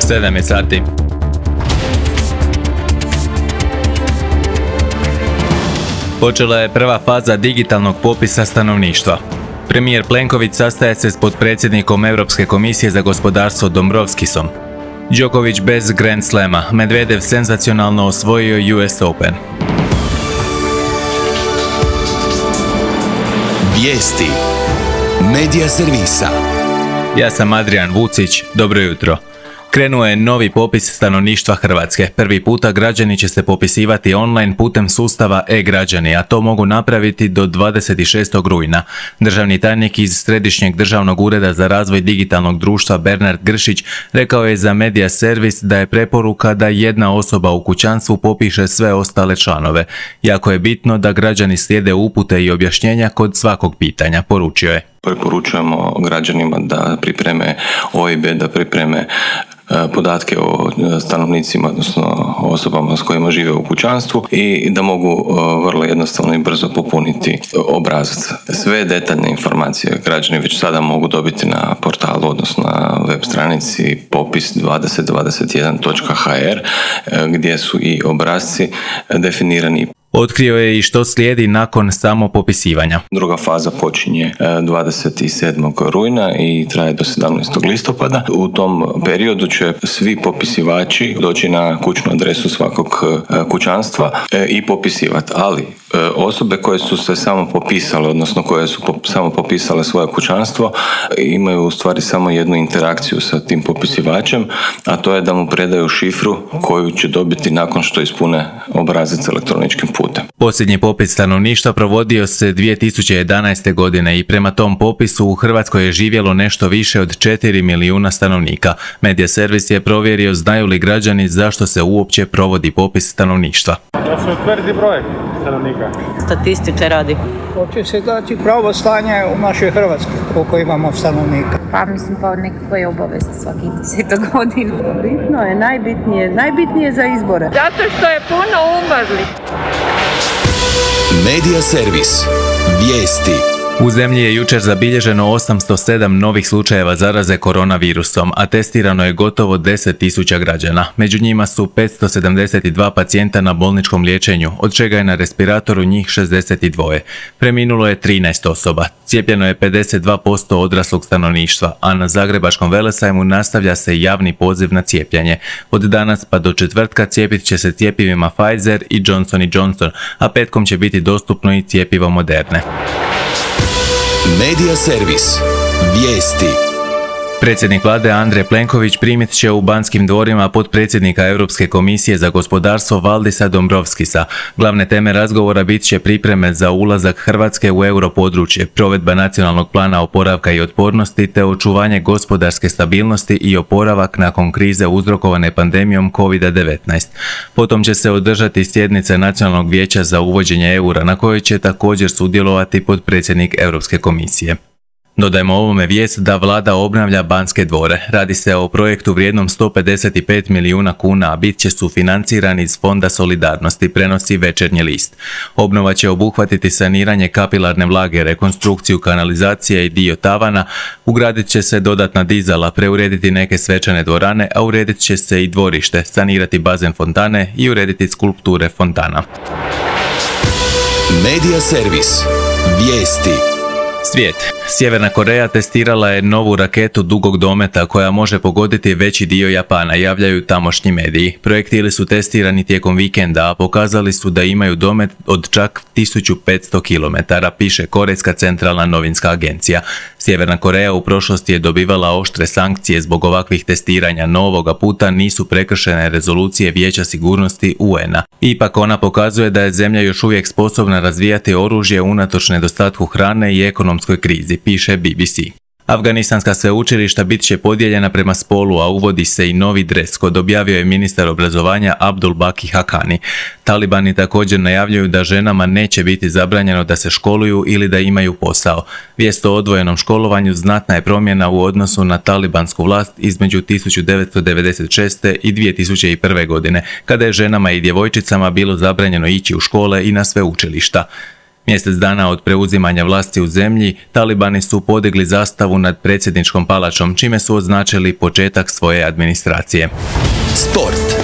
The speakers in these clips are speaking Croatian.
7 je sati. Počela je prva faza digitalnog popisa stanovništva. Premijer Plenković sastaje se s potpredsjednikom Europske komisije za gospodarstvo Dombrovskisom. Djokovic bez Grand Slama, Medvedev senzacionalno osvojio US Open. Vijesti Medija servisa. Ja sam Adrian Vucić, dobro jutro. Krenuo je novi popis stanovništva Hrvatske. Prvi puta građani će se popisivati online putem sustava e-građani, a to mogu napraviti do 26. rujna. Državni tajnik iz Središnjeg državnog ureda za razvoj digitalnog društva Bernard Gršić rekao je za Medija servis da je preporuka da jedna osoba u kućanstvu popiše sve ostale članove. Jako je bitno da građani slijede upute i objašnjenja kod svakog pitanja, poručio je. Preporučujemo građanima da pripreme OIB, da pripreme podatke o stanovnicima, odnosno osobama s kojima žive u kućanstvu i da mogu vrlo jednostavno i brzo popuniti obrazac. Sve detaljne informacije građani već sada mogu dobiti na portalu, odnosno na web stranici popis2021.hr gdje su i obrasci definirani. Otkrio je i što slijedi nakon samopopisivanja. Druga faza počinje 27. rujna i traje do 17. listopada. U tom periodu će svi popisivači doći na kućnu adresu svakog kućanstva i popisivati. Ali osobe koje su se samo popisale, odnosno koje su samo popisale svoje kućanstvo, imaju u stvari samo jednu interakciju sa tim popisivačem, a to je da mu predaju šifru koju će dobiti nakon što ispune obrazac elektroničkim putem. Posljednji popis stanovništva provodio se 2011. godine i prema tom popisu u Hrvatskoj je živjelo nešto više od 4 milijuna stanovnika. Medija servis je provjerio znaju li građani zašto se uopće provodi popis stanovništva. Da se utvrdi broj stanovnika. Statistike radi. Hoće se dati pravo stanje u našoj Hrvatskoj, koliko imamo stanovnika. Pa mislim pa nekakve obaveze svakih 10 godina. Bitno je, najbitnije za izbore. Zato što je puno umrlih. Medija servis. Vijesti. U zemlji je jučer zabilježeno 807 novih slučajeva zaraze koronavirusom, a testirano je gotovo 10.000 građana. Među njima su 572 pacijenta na bolničkom liječenju, od čega je na respiratoru njih 62. Preminulo je 13 osoba. Cijepljeno je 52% odraslog stanovništva, a na Zagrebačkom velesajmu nastavlja se javni poziv na cijepljenje. Od danas pa do četvrtka cijepit će se cjepivima Pfizer i Johnson & Johnson, a petkom će biti dostupno i cjepivo Moderne. Medija servis. Vijesti. Predsjednik vlade Andrej Plenković primit će u Banskim dvorima potpredsjednika Europske komisije za gospodarstvo Valdisa Dombrovskisa. Glavne teme razgovora bit će pripreme za ulazak Hrvatske u europodručje, provedba nacionalnog plana oporavka i otpornosti te očuvanje gospodarske stabilnosti i oporavak nakon krize uzrokovane pandemijom COVID-19. Potom će se održati sjednica Nacionalnog vijeća za uvođenje eura na kojoj će također sudjelovati potpredsjednik Europske komisije. Dodajmo ovome vijest da vlada obnavlja Banske dvore. Radi se o projektu vrijednom 155 milijuna kuna, a bit će sufinanciran iz Fonda solidarnosti, prenosi Večernji list. Obnova će obuhvatiti saniranje kapilarne vlage, rekonstrukciju kanalizacije i dio tavana, ugradit će se dodatna dizala, preurediti neke svečane dvorane, a uredit će se i dvorište, sanirati bazen fontane i urediti skulpture fontana. Medija servis. Vijesti. Svijet. Sjeverna Koreja testirala je novu raketu dugog dometa koja može pogoditi veći dio Japana, javljaju tamošnji mediji. Projektili su testirani tijekom vikenda, a pokazali su da imaju domet od čak 1500 km, piše Korejska centralna novinska agencija. Sjeverna Koreja u prošlosti je dobivala oštre sankcije zbog ovakvih testiranja, no ovoga puta nisu prekršene rezolucije Vijeća sigurnosti UN-a. Ipak ona pokazuje da je zemlja još uvijek sposobna razvijati oružje unatoč nedostatku hrane i ekonomskoj krizi, piše BBC. Afganistanska sveučilišta bit će podijeljena prema spolu, a uvodi se i novi dres kod, objavio je ministar obrazovanja Abdul Baki Hakani. Talibani također najavljuju da ženama neće biti zabranjeno da se školuju ili da imaju posao. Vijest o odvojenom školovanju znatna je promjena u odnosu na talibansku vlast između 1996. i 2001. godine, kada je ženama i djevojčicama bilo zabranjeno ići u škole i na sveučilišta. Mjesec dana od preuzimanja vlasti u zemlji, talibani su podigli zastavu nad predsjedničkom palačom, čime su označili početak svoje administracije. Sport.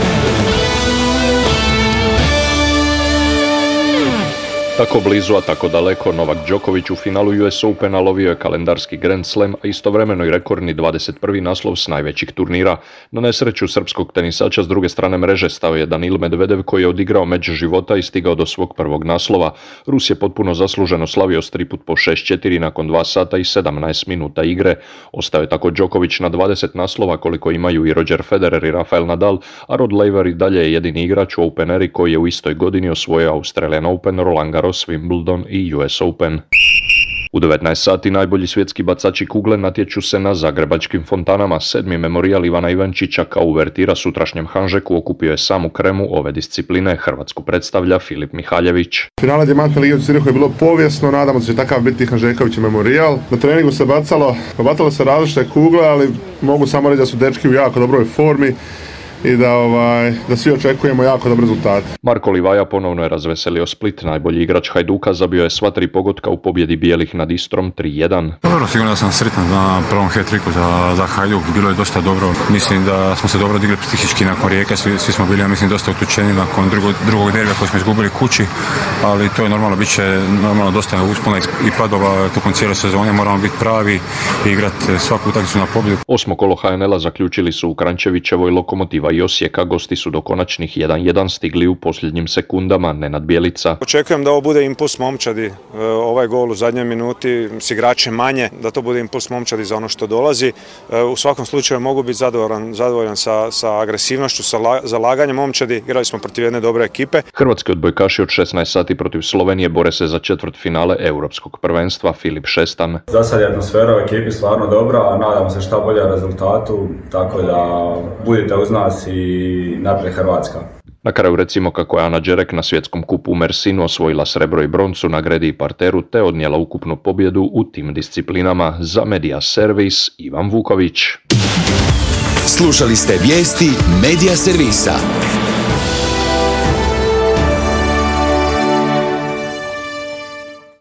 Tako blizu, a tako daleko, Novak Đoković u finalu US Opena lovio je kalendarski Grand Slam, a istovremeno i rekordni 21. naslov s najvećih turnira. Na nesreću srpskog tenisača s druge strane mreže stao je Danil Medvedev, koji je odigrao meč života i stigao do svog prvog naslova. Rus je potpuno zasluženo slavio s 3 put po 6-4 nakon 2 sata i 17 minuta igre. Ostao je tako Đoković na 20 naslova koliko imaju i Roger Federer i Rafael Nadal, a Rod Laver i dalje je jedini igrač u Open eri koji je u istoj godini osvojio Australian Open, Roland Garros, Wimbledon i US Open. U 19 sati najbolji svjetski bacači kugle natječu se na zagrebačkim fontanama. 7. memorijal Ivana Ivančića kao uvertira sutrašnjem Hanžeku okupio je samu kremu ove discipline. Hrvatsku predstavlja Filip Mihaljević. Finale Dijamantne lige u Zürichu je bilo povijesno, nadamo se da će takav biti Hanžeković memorijal. Na treningu se bacalo se različite kugle, ali mogu samo reći da su dečki u jako dobroj formi i da svi očekujemo jako dobar rezultat. Marko Livaja ponovno je razveselio Split. Najbolji igrač Hajduka zabio je sva 3 pogotka u pobjedi bijelih nad Istrom 3-1. Dobro, sigurno da sam sretan na prvom hat-tricku za Hajduk. Bilo je dosta dobro. Mislim da smo se dobro odigrali psihički nakon Rijeke. Svi smo bili, ja mislim, dosta utučeni nakon drugog derbija koji smo izgubili kući. Ali to je normalno, bit će normalno dosta uspona i padova tokom cijele sezone. Moramo biti pravi i igrati svaku utakmicu na pobjedu. 8. kolo HNL-a zaključili su u Kranjčevićevoj Lokomotiva i Osijeka. Gosti su do konačnih 1-1 stigli u posljednjim sekundama. Nenad Bjelica. Očekujem da ovo bude impuls momčadi. Ovaj gol u zadnjoj minuti s igračem manje, da to bude impuls momčadi za ono što dolazi. U svakom slučaju mogu biti zadovoljan sa agresivnošću, sa zalaganjem momčadi. Igrali smo protiv jedne dobre ekipe. Hrvatski odbojkaši od 16 sati protiv Slovenije bore se za četvrtfinale Europskog prvenstva. Filip Šestan. Za sad je atmosfera u ekipi stvarno dobra, a nadam se šta bolje rezultatu, tako da budite uz nas i naprijed Hrvatska. Na kraju recimo kako je Ana Đerek na svjetskom kupu u Mersinu osvojila srebro i broncu na gredi i parteru te odnijela ukupnu pobjedu u tim disciplinama. Za Media Servis Ivan Vuković. Slušali ste vijesti Media Servisa.